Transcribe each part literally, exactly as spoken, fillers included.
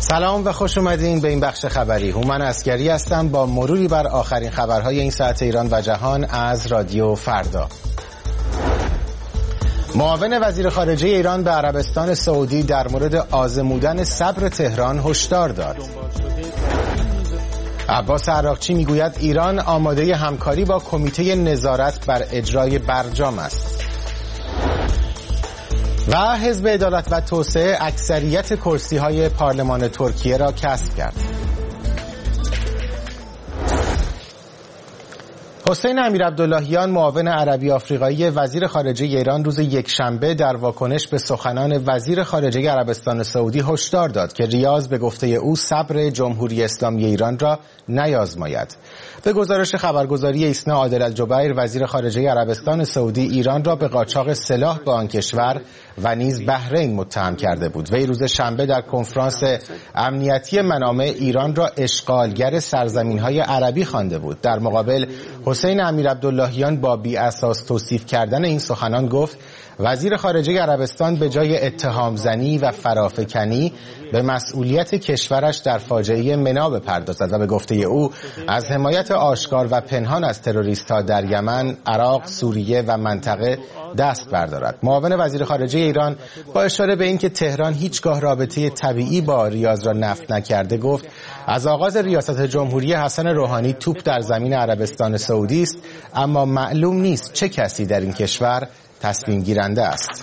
سلام و خوش اومدین به این بخش خبری. هومن عسگری هستم با مروری بر آخرین خبرهای این ساعت ایران و جهان از رادیو فردا. معاون وزیر خارجه ایران به عربستان سعودی در مورد آزمودن صبر تهران هشدار داد. عباس عراقچی میگوید ایران آماده همکاری با کمیته نظارت بر اجرای برجام است. و حزب عدالت و توسعه اکثریت کرسی‌های پارلمان ترکیه را کسب کرد. حسین امیرعبداللهیان معاون عربی آفریقایی وزیر خارجه ایران روز یکشنبه در واکنش به سخنان وزیر خارجه عربستان سعودی هشدار داد که ریاض به گفته او صبر جمهوری اسلامی ایران را نیازماید. به گزارش خبرگزاری ایسنا، عادل الجبیر وزیر خارجه عربستان سعودی ایران را به قاچاق سلاح به آن کشور و نیز بحرین متهم کرده بود. وی روز شنبه در کنفرانس امنیتی منامع ایران را اشغالگر سرزمین‌های عربی خوانده بود. در مقابل حسین امیرعبداللهیان با بی اساس توصیف کردن این سخنان گفت وزیر خارجه عربستان به جای اتهام زنی و فرافکنی به مسئولیت کشورش در فاجعه منا بپردازد و به گفته او از حمایت آشکار و پنهان از تروریست‌ها در یمن، عراق، سوریه و منطقه دست بردارد. معاون وزیر خارجه ایران با اشاره به اینکه تهران هیچگاه رابطه طبیعی با ریاض را نفی نکرده گفت از آغاز ریاست جمهوری حسن روحانی توپ در زمین عربستان سعودی است، اما معلوم نیست چه کسی در این کشور تصمیم گیرنده است.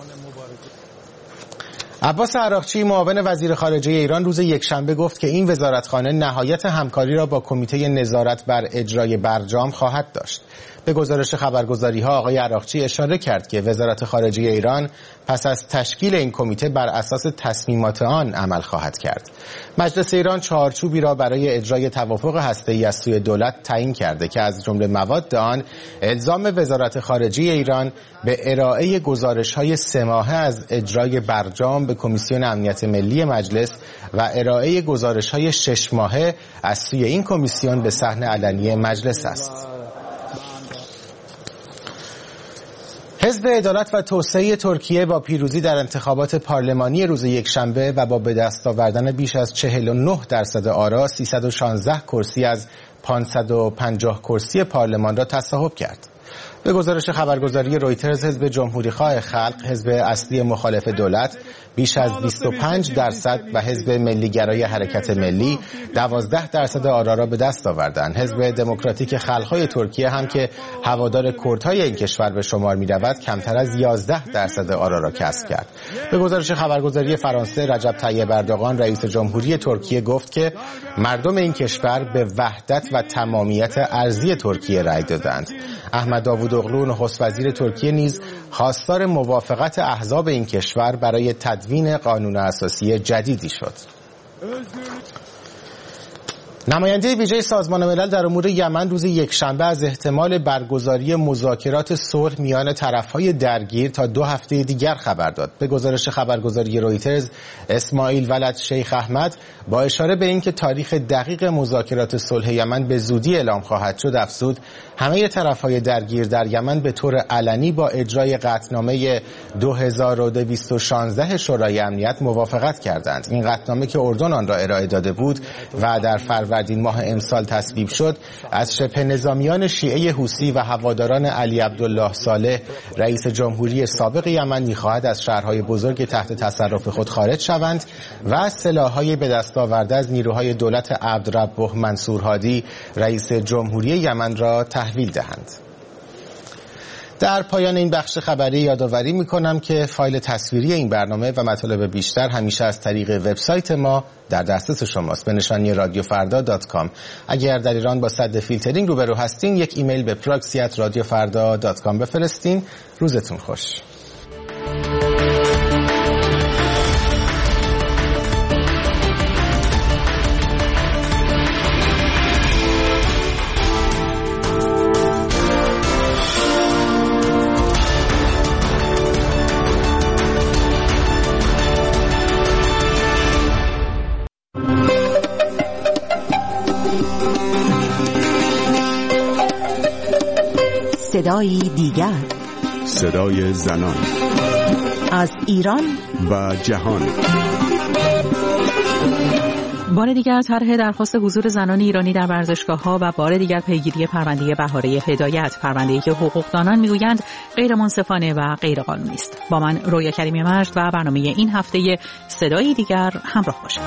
عباس عراقچی معاون وزیر خارجه ایران روز یکشنبه گفت که این وزارتخانه نهایت همکاری را با کمیته نظارت بر اجرای برجام خواهد داشت. به گزارش خبرگزاری‌ها آقای عراقچی اشاره کرد که وزارت خارجه ایران پس از تشکیل این کمیته بر اساس تصمیمات آن عمل خواهد کرد. مجلس ایران چهارچوبی را برای اجرای توافق هسته‌ای از سوی دولت تعیین کرده که از جمله مواد آن الزام وزارت خارجه ایران به ارائه گزارش‌های سه ماهه از اجرای برجام به کمیسیون امنیت ملی مجلس و ارائه گزارش‌های شش ماهه از سوی این کمیسیون به صحن علنی مجلس است. حزب عدالت و توسعه ترکیه با پیروزی در انتخابات پارلمانی روز یکشنبه و با به دست آوردن بیش از چهل و نه درصد آرا سیصد و شانزده کرسی از پانصد و پنجاه کرسی پارلمان را تصاحب کرد. به گزارش خبرگزاری رویترز حزب جمهوریخواه خلق، حزب اصلی مخالف دولت، بیش از بیست و پنج درصد و حزب ملیگرای حرکت ملی دوازده درصد آرا را به دست آوردند. حزب دموکراتیک خلق‌های ترکیه هم که هوادار کردهای این کشور به شمار می‌رود کمتر از یازده درصد آرا را کسب کرد. به گزارش خبرگزاری فرانسه، رجب طیب اردوغان رئیس جمهوری ترکیه گفت که مردم این کشور به وحدت و تمامیت ارضی ترکیه رأی دادند. احمد داوودوغلو نخست وزیر ترکیه نیز خواستار موافقت احزاب این کشور برای تدوین قانون اساسی جدیدی شد. نماینده ویژه سازمان ملل در امور یمن روز یکشنبه از احتمال برگزاری مذاکرات صلح میان طرف‌های درگیر تا دو هفته دیگر خبر داد. به گزارش خبرگزاری رویترز، اسماعیل ولد شیخ احمد با اشاره به اینکه تاریخ دقیق مذاکرات صلح یمن به زودی اعلام خواهد شد افزود همه طرف‌های درگیر در یمن به طور علنی با اجرای قطعنامه دو هزار و دویست و شانزده شورای امنیت موافقت کردند. این قطعنامه که اردن آن را ارائه داده بود و در فروردین ماه امسال تصویب شد، از شبه نظامیان شیعه حوثی و هواداران علی عبدالله صالح رئیس جمهوری سابق یمن می‌خواهد از شهرهای بزرگ تحت تصرف خود خارج شوند و سلاح‌های به دست آورده از نیروهای دولت عبدربه منصور هادی رئیس جمهوری یمن را تحویل دهند. در پایان این بخش خبری یادآوری می‌کنم که فایل تصویری این برنامه و مطالب بیشتر همیشه از طریق وبسایت ما در دسترس شماست به نشانی رادیو فردا دات کام. اگر در ایران با سد فیلترینگ روبرو هستین یک ایمیل به پراکسی ات رادیو فردا دات کام بفرستین. روزتون خوش. صدای دیگر، صدای زنان از ایران و جهان. بار دیگر طرح درخواست حضور زنان ایرانی در ورزشگاه‌ها و بار دیگر پیگیری پرونده بهاره هدایت، پرونده‌ای که حقوقدانان میگویند غیر منصفانه و غیر قانونی است. با من رویا کریمی مجد و برنامه این هفته صدای دیگر همراه باشید.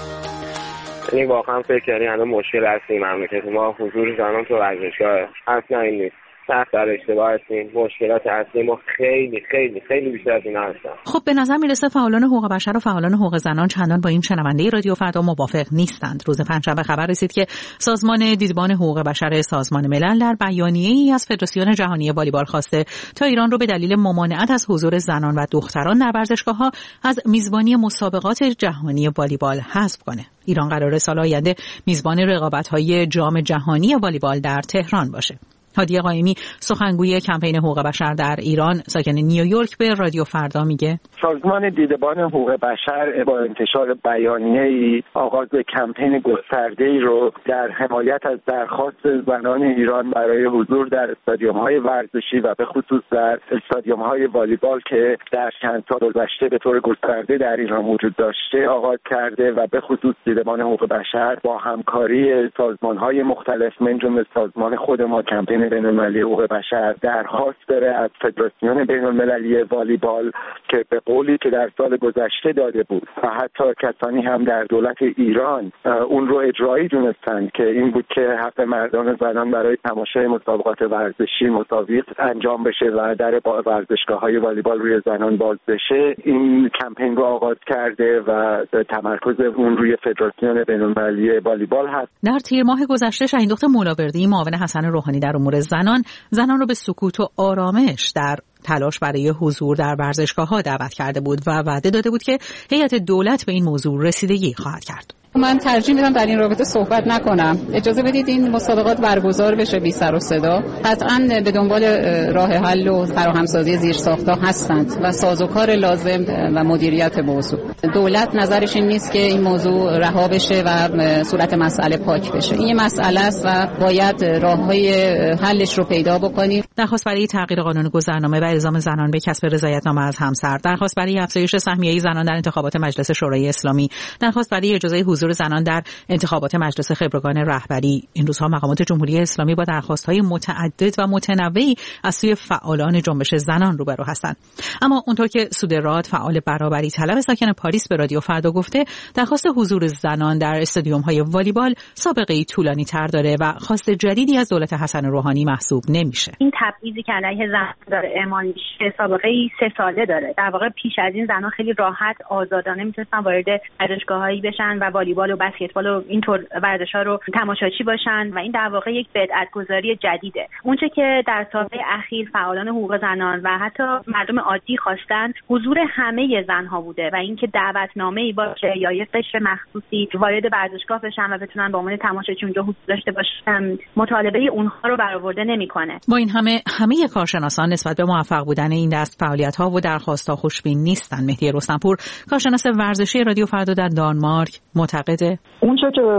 یعنی واقعا فکر کردیم الان مشکل هستی مملکت ما حضور زنان تو ورزشگاه اصلا این نیست. سخت در اشتباه هستیم. مشکلات اصلی ما خیلی خیلی خیلی بیشتر از این هستن. خب به نظر میرسه فعالان حقوق بشر و فعالان حقوق زنان چندان با این شنونده رادیو فردا موافق نیستند. روز پنجشنبه خبر رسید که سازمان دیدبان حقوق بشر سازمان ملل در بیانیه‌ای از فدراسیون جهانی والیبال خواسته تا ایران رو به دلیل ممانعت از حضور زنان و دختران در ورزشگاه‌ها از میزبانی مسابقات جهانی والیبال حذف کنه. ایران قراره سال آینده میزبان رقابت‌های جام جهانی والیبال در تهران باشه. هادی قائمی سخنگوی کمپین حقوق بشر در ایران ساکن نیویورک به رادیو فردا میگه سازمان دیدبان حقوق بشر با انتشار بیانیه‌ای آغاز کمپین گسترده‌ای رو در حمایت از درخواست زنان ایران برای حضور در استادیوم‌های ورزشی و به خصوص در استادیوم‌های والیبال که در چند سال گذشته به طور گسترده در ایران وجود داشته آغاز کرده و به خصوص دیدبان حقوق بشر با همکاری سازمان‌های مختلف من جمله سازمان خود ما کمپین بین‌المللی حقوق بشر درخواست داره از فدراسیون بین‌المللی والیبال که به قولی که در سال گذشته داده بود و حتی کسانی هم در دولت ایران اون رو اجرایی دونستند که این بود که حق مردان و زنان برای تماشای مسابقات ورزشی مساوی انجام بشه و در ورزشگاه‌های والیبال روی زنان باز بشه. این کمپین رو آغاز کرده و تمرکز اون روی فدراسیون بین‌المللی والیبال هست. در تیر ماه گذشته شهیندخت مولاوردی معاون حسن روحانی در امور زنان زنان رو به سکوت و آرامش در تلاش برای حضور در ورزشگاه‌ها دعوت کرده بود و وعده داده بود که هیئت دولت به این موضوع رسیدگی خواهد کرد. من ترجیح میدم در این رابطه صحبت نکنم. اجازه بدید این مسابقات برگزار بشه بی سر و صدا. قطعاً به دنبال راه حل و فراهمسازی زیرساخت‌ها هستند و سازوکار لازم و مدیریت موضوع. دولت نظرش این نیست که این موضوع رها بشه و صورت مسئله پاک بشه. این مسئله است و باید راههای حلش رو پیدا بکنیم. درخواست برای تغییر قانون گذرنامه و الزام زنان به کسب رضایت‌نامه از همسر، درخواست برای افزایش سهمیه زنان در انتخابات مجلس شورای اسلامی، درخواست برای اجازه حضور زنان در انتخابات مجلس خبرگان رهبری. این روزها مقامات جمهوری اسلامی با درخواست‌های متعدد و متنوعی از سوی فعالان جنبش زنان روبرو هستند. اما اونطور که سودراد فعال برابری طلب ساکن پاریس به رادیو فردا گفته، درخواست حضور زنان در استادیوم‌های والیبال سابقه‌ای طولانی‌تر داره و خواست جدیدی از دولت حسن روحانی محسوب نمیشه. این تبعیضی که علیه زنان داره اعمال میشه سابقه‌ای سه ساله داره. در واقع پیش از این زنان خیلی راحت آزادانه میتونستن وارد ورزشگاه‌هایی بشن و والیبال و بسکتبال و اینطور ورزش‌ها رو تماشاچی باشن و این در واقع یک بدعت‌گذاری جدیده. اونچه که در سال‌های اخیر فعالان حقوق زنان و حتی مردم عادی خواستن حضور همه زن‌ها بوده و اینکه دعوتنامه‌ای باشه یا یک قشر مخصوصی وارد ورزشگاه بشن و بتونن به عنوان تماشاچی اونجا حضور داشته باشن، مطالبه اونها رو برآورده نمی‌کنه. با این همه همه کارشناسان نسبت به موفق بودن این دست فعالیت‌ها و درخواست‌ها خوشبین نیستن. مهدی رستمپور کارشناس ورزشی رادیو فردا در دانمارک معتقده اونچه که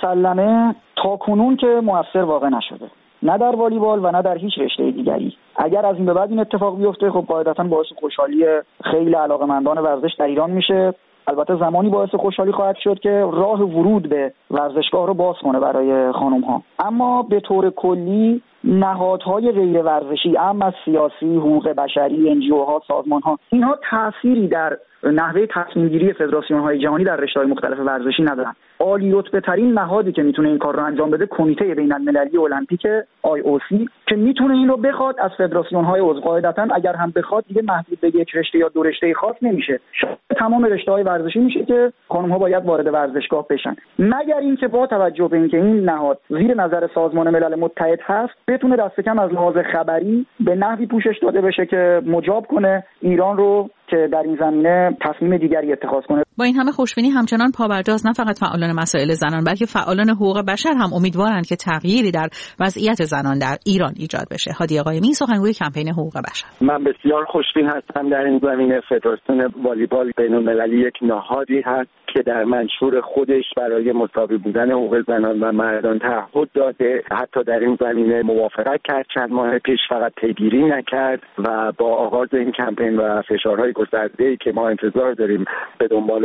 مسلمه تا کنون که موثر واقع نشده، نه در والیبال و نه در هیچ رشته دیگری. اگر از این به بعد این اتفاق بیفته خب قاعدتاً باعث خوشحالی خیلی علاقه‌مندان ورزش در ایران میشه. البته زمانی باعث خوشحالی خواهد شد که راه ورود به ورزشگاه رو باز کنه برای خانم‌ها. اما به طور کلی نهادهای غیر ورزشی، اما از سیاسی، حقوق بشری، ان جی او ها، سازمان ها، اینها تأثیری در نحوه تصمیم گیری فدراسیون های جهانی در رشته‌های مختلف ورزشی ندارن. عالی رتبه ترین نهادی که میتونه این کار رو انجام بده کمیته بین المللی المپیک آی او سی که میتونه این رو بخواد از فدراسیون های عضو. قاعدتاً اگر هم بخواد دیگه محدود به یک رشته یا دو رشته خاص نمیشه، تمام رشته‌های ورزشی میشه که خانم‌ها باید وارد ورزشگاه بشن، مگر اینکه با توجه به اینکه این نهاد زیر نظر سازمان ملل متحد هست بتونه دست کم از لحاظ خبری به نحوی پوشش داده بشه که مجاب کنه ایران رو که در این زمینه تصمیم دیگری اتخاذ کنه. با این همه خوشبینی همچنان پابرجاست نه فقط فعالان مسائل زنان بلکه فعالان حقوق بشر هم امیدوارند که تغییری در وضعیت زنان در ایران ایجاد بشه. هادی قائمی سخنگوی کمپین حقوق بشر: من بسیار خوشبین هستم در این زمینه. فدراسیون والیبال بین‌المللی یک نهادی هست که در منشور خودش برای مساوی بودن حقوق زنان و مردان تعهد داده، حتی در این زمینه موافقت کرد چند ماه پیش، فقط پیگیری نکرد و با آغاز این کمپین و فشارهای گسترده‌ای که ما انتظار داریم به دنبال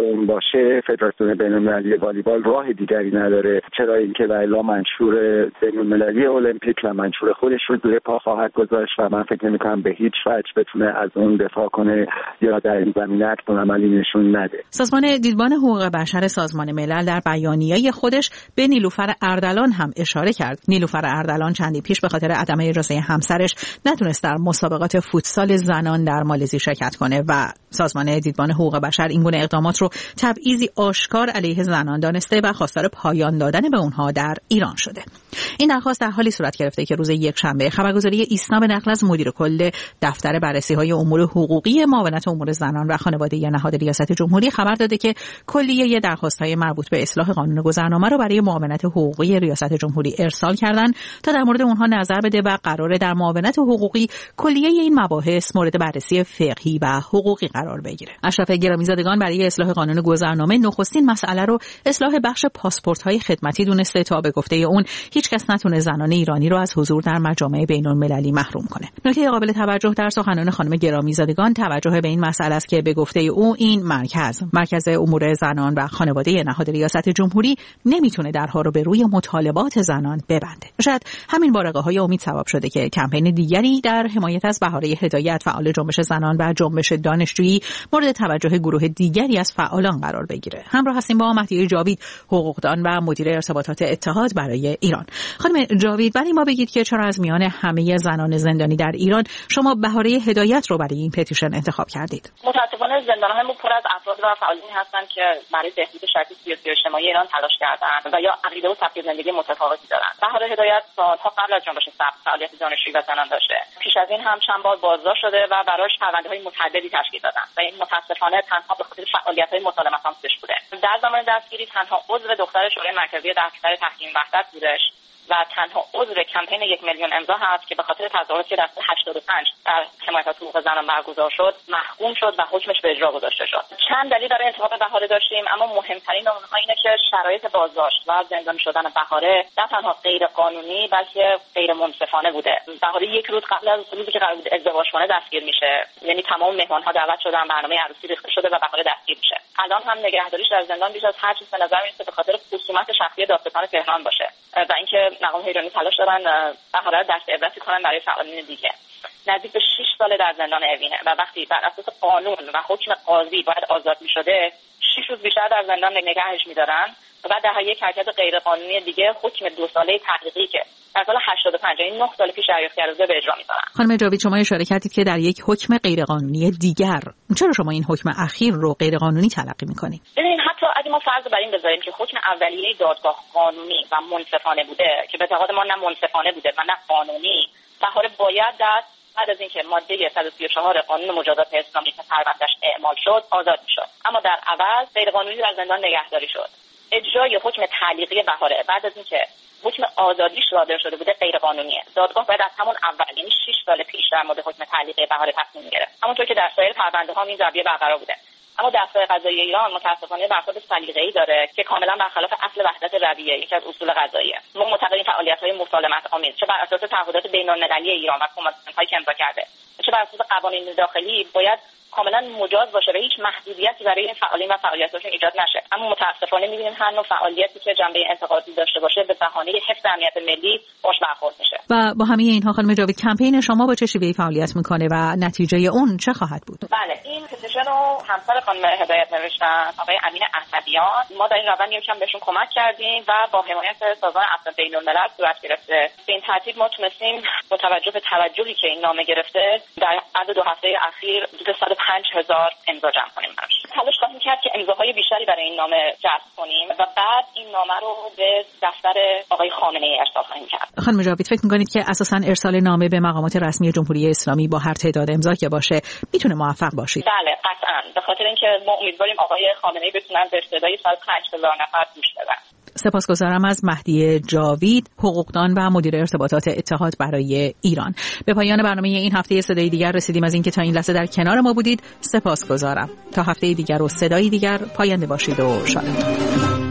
اون باشه فدراسیون بین‌المللی والیبال راه دیگری نداره، چرا اینکه لیلا منشور بین‌المللی المپیک و منشور خودش رو زیر پا خواهد گذاشت و من فکر نمی‌کنم به هیچ وجه بتونه از اون دفاع کنه یا در این زمینه عملی نشون نده. سازمان دیدبان حقوق بشر سازمان ملل در بیانیه خودش به نیلوفر اردلان هم اشاره کرد. نیلوفر اردلان چندی پیش به خاطر عدم اجازه همسرش نتونست در مسابقات فوتسال زنان در مالزی شرکت کنه و سازمان دیدبان حقوق بشر این گونه اقدامات رو تبعیضی آشکار علیه زنان دانسته و خواستار پایان دادن به اونها در ایران شده. این درخواست در حالی صورت گرفته که روز یکشنبه خبرگزاری ایسنا به نقل از مدیر کل دفتر بررسی‌های امور حقوقی معاونت امور زنان و خانواده نهاد ریاست جمهوری خبر داده که کلیه درخواست‌های مربوط به اصلاح قانون گذرنامه رو برای معاونت حقوقی ریاست جمهوری ارسال کردن تا در مورد اونها نظر بده و قراره در معاونت حقوقی کلیه این مباحث مورد بررسی فقهی و حقوقی قرار بگیره. اشرف گرامیزادگان برای اصلاح قانون گذرنامه نخستین مسئله رو اصلاح بخش پاسپورت‌های خدمتی دونسته تا به گفته اون هیچ کس نتونه زنان ایرانی رو از حضور در مجامع بین‌المللی محروم کنه. نکته قابل توجه در سخنان خانم گرامیزادگان توجه به این مسئله است که به گفته او این مرکز مرکز امور زنان و خانواده نهاد ریاست جمهوری نمیتونه درها رو به روی مطالبات زنان ببنده. شاید همین بارقه‌های امید سبب شده که کمپین دیگری در حمایت از بهاره هدایت فعال جنبش زنان و جنبش دانشجویی مورد توجه گروه دیگری از فعالان قرار بگیره. همراه هستیم با مهدیه جاوید، حقوقدان و مدیر ارتباطات اتحاد برای ایران. خانم جاوید، برای ما بگید که چرا از میان همه زنان زندانی در ایران شما بهاره هدایت رو برای این پتیشن انتخاب کردید؟ متاسفانه زندان‌های پر از افراد و فعالانی هستند که برای بهبود شرایط سیاسی و اجتماعی ایران تلاش کردند و یا عقیده و سبک زندگی متفاوتی دارند. بهاره هدایت سالها قبل از جنبش سبز فعالیت دانشجویی و زنان داشته. پیش از این هم چند بار بازداشت شده و براش پرونده‌های متعددی تشکیل دادند و این متاسفانه تنها به خاطر فعالیت‌های مسالمت‌آمیزش بوده. در زمان دستگیری تنها عضو دختر شورای مرکزی دفتر تحکیم وحدت بودش و تنها عضو کمپین یک میلیون امضا هست که به خاطر تظاهراتی که در سال هشتاد و پنج در حمایت از حقوق زنان برگزار شد محکوم شد و حکمش به اجرا گذاشته شد. چند دلیل برای انتخاب بهاره داشتیم، اما مهمترین اونها اینه که شرایط بازداشت و زندانی شدن بهاره نه تنها غیر قانونی بلکه غیر منصفانه بوده. بهاره یک روز قبل از روزی که قرار بود ازدواج کنه دستگیر میشه، یعنی تمام مهمان‌ها دعوت شدن، برنامه عروسی ریخته شده و بهاره دستگیر میشه. الان هم نگهداریش در زندان بیش از هر چیز به نظر میاد به خاطر خصومت شخصی دادستان تهران باشه و اینکه مقام ایرانی تلاش دارن بهاره رو دست عبرتی کنن برای فعالین دیگه. نزدیک به شش سال در زندان اوینه و وقتی بر اساس قانون و حکم قاضی باید آزاد می‌شده، شش روز بیشتر در زندان نگهش می‌دارن و بعد در یک حرکت غیرقانونی دیگه حکم دو ساله تحقیقی که در سال هشتاد و پنج یعنی نه سال پیش دریافت کرده به اجرا می‌ذارن. خانم جاوید، شما اشاره کردید که در یک حکم غیرقانونی دیگر، چرا شما این حکم اخیر رو غیرقانونی تلقی می‌کنید؟ ببینید، حتی اگه ما فرض بر این بذاریم که حکم اولیه دادگاه قانونی و منصفانه بوده که به اعتقاد ما نه منصفانه بوده و نه قانونی، بهاره باید در بعد از اینکه ماده صد و سی و چهار قانون مجازات اسلامی که پروندهش اعمال شد آزاد می‌شد، اما در عوض غیرقانونی در زندان نگهداری شد. اجرای حکم تعلیقی بهاره بعد از اینکه حکم آزادیش صادر شده بوده غیرقانونیه. دادگاه باید از همون اول یعنی شش سال پیش در مورد حکم تعلیقی بهاره تصمیم گرفت، همونطور که در سایر پرونده‌ها این ضربیه برقرار بوده. اما دستگاه قضایی ایران متأسفانه برخورد سلیقه‌ای داره که کاملا برخلاف اصل وحدت رویه، یکی از اصول قضاییه. ما معتقدیم فعالیت‌های مسالمت آمیز چه بر اساس تعهدات بین‌المللی ایران و کنوانسیون‌هایی که امضا کرده، چه بر اساس قوانین داخلی باید کاملا مجاز باشه و هیچ محدودیتی برای این فعالین و فعالیتاشون ایجاد نشه. اما متأسفانه می‌بینیم هر نوع فعالیتی که جنبه انتقادی داشته باشه به بهانه حفظ امنیت ملی باش برخورد میشه. و با همه اینها خانم جاوید، کمپین شما با چه شیوهی فعالیت میکنه و نتیجه اون چه خواهد بود؟ بله، این پتیشن رو همسر خانم هدایت نوشتن، آقای امین اسدیان. ما در این روند یکم بهشون کمک کردیم و با حمایت سازمان عفو بین‌الملل صورت گرفته. به این ترتیب ما تونستیم با توجه به توجهی که این نامه گرفته در عرض دو هفته اخیر حدود صد و پنج هزار امضا جمع کنیم. تلاش خواهیم کرد که امضاهای بیشتری برای این نامه جذب کنیم و بعد این نامه رو به دفتر آقای خامنه‌ای ارسال خواهیم کرد. خانم جاوید، فکر می‌کنید که اساساً ارسال نامه به مقامات رسمی جمهوری اسلامی با هر تعداد امضا که باشه میتونه موفق باشید؟ بله، قطعاً. به خاطر اینکه ما امیدواریم آقای خامنه‌ای بتونن به صدای صد و پنج هزار نفر گوش بدن. سپاسگزارم از مهدیه جاوید، حقوقدان و مدیر ارتباطات اتحاد برای ایران. به پایان برنامه این هفته صدای دیگر رسیدیم. از اینکه تا این لحظه در کنار ما بودید سپاسگزارم. تا هفته دیگر و صدای دیگر، پاینده باشید و شاد.